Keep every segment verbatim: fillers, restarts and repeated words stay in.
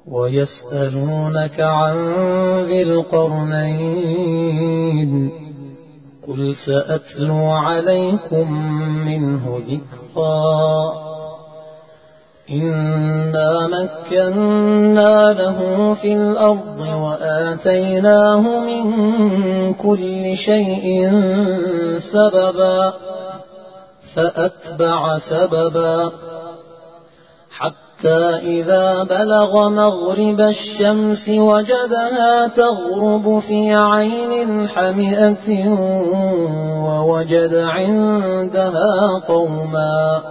ويسألونك عن ذي القرنين قل سأتلو عليكم منه ذكرا إنا مكنا له في الأرض وآتيناه من كل شيء سببا فأتبع سببا حتى إذا بلغ مغرب الشمس وجدها تغرب في عين حمئة ووجد عندها قوما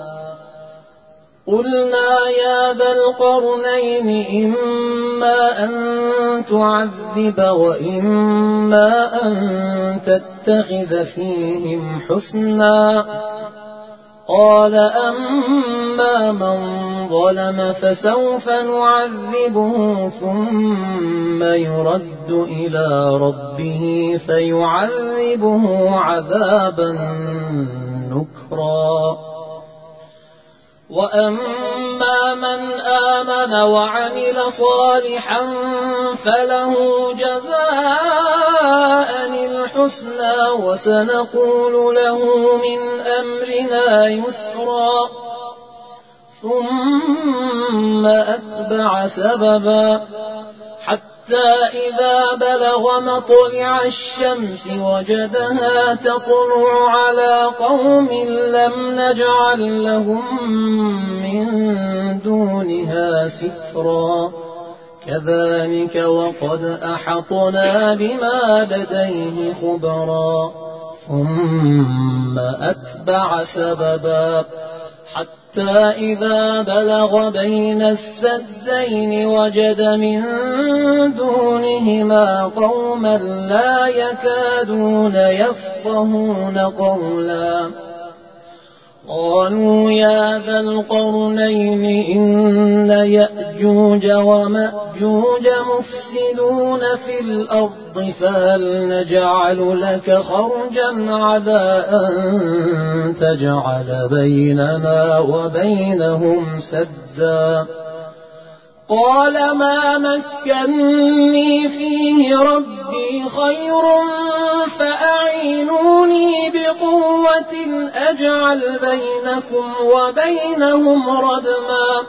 قلنا يا ذا القرنين إما أن تعذب وإما أن تتخذ فيهم حسنا قال أما من ظلم فسوف نعذبه ثم يرد إلى ربه فيعذبه عذابا نكرا وأما من آمن وعمل صالحا فله جزاء الحسنى وسنقول له من أمرنا يسرا ثم أتبع سببا حتى إذا بلغ مطلع الشمس وجدها تطلع على قوم لم نجعل لهم من دونها سترا كذلك وقد أحطنا بما لديه خبرا ثم أتبع سببا حتى إذا بلغ بين السدين وجد من دونهما قوما لا يكادون يفقهون قولا قالوا يا ذا القرنين إن يأجوج ومأجوج مفسدون في الأرض فهل نجعل لك خرجا على أن تجعل بيننا وبينهم سدا قال ما مكنني فيه ربي خير فأعينوني بقوة أجعل بينكم وبينهم ردما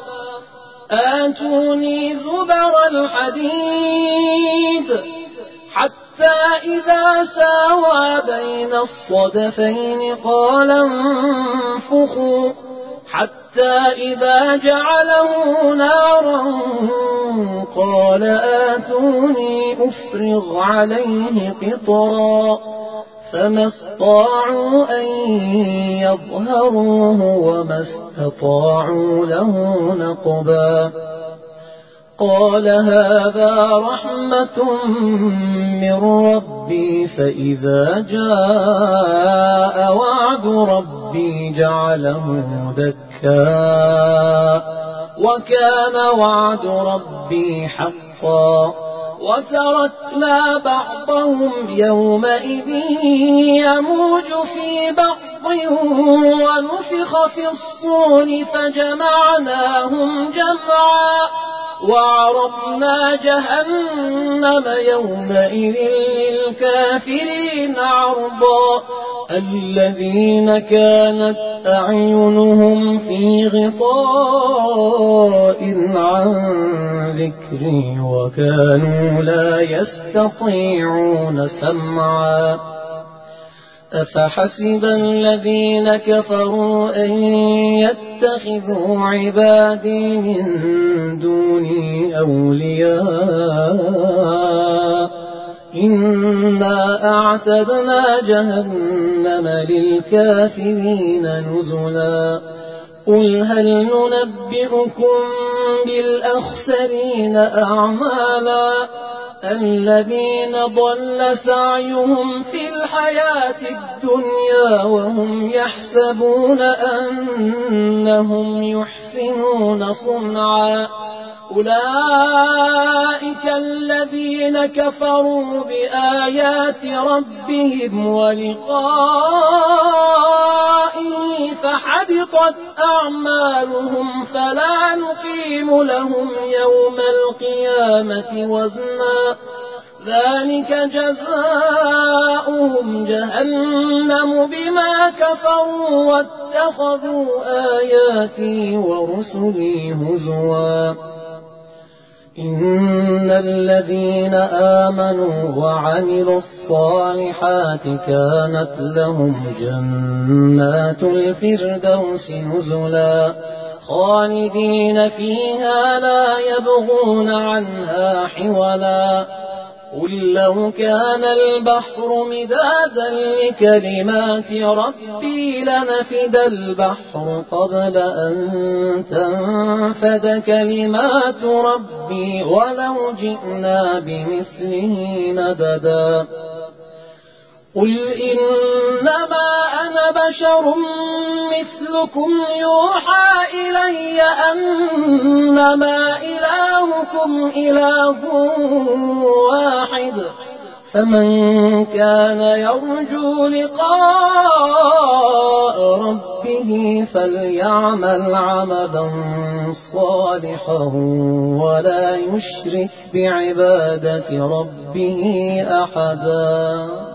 آتوني زبر الحديد حتى إذا ساوى بين الصدفين قال انفخوا حتى إذا جعله نارا قال آتوني أفرغ عليه قطرا فما استطاعوا أن يظهروه وما استطاعوا له نقبا قال هذا رحمة من ربي فإذا جاء وعد ربي جعله دكا وكان وعد ربي حقا وتركنا بعضهم يومئذ يموج في بعض ونفخ في الصور فجمعناهم جمعا وعرضنا جهنم يومئذ للكافرين عرضا الذين كانت أعينهم في غطاء عن ذكري وكانوا لا يستطيعون سمعا أفحسب الذين كفروا أن يتخذوا عبادي من دوني أولياء إنا أعتدنا جهنم للكافرين نزلا قل هل ننبئكم بالأخسرين أعمالا الذين ضل سعيهم في الحياة الدنيا وهم يحسبون أنهم يحسنون صنعا أولئك الذين كفروا بآيات ربهم ولقائه فحبطت أعمالهم فلا نقيم لهم يوم القيامة وزنا ذلك جزاؤهم جهنم بما كفروا واتخذوا آياتي ورسلي هزوا إن الذين آمنوا وعملوا الصالحات كانت لهم جنات الفردوس نزلا خالدين فيها لا يبغون عنها حولا قل لو كان البحر مدادا لكلمات ربي لنفد البحر قبل أن تنفد كلمات ربي ولو جئنا بمثله مددا قل إنما أنا بشر مثلكم يوحى إلي أنما إلهكم إله واحد فمن كان يرجو لقاء ربه فليعمل عملا صالحا ولا يشرك بعبادة ربه أحدا.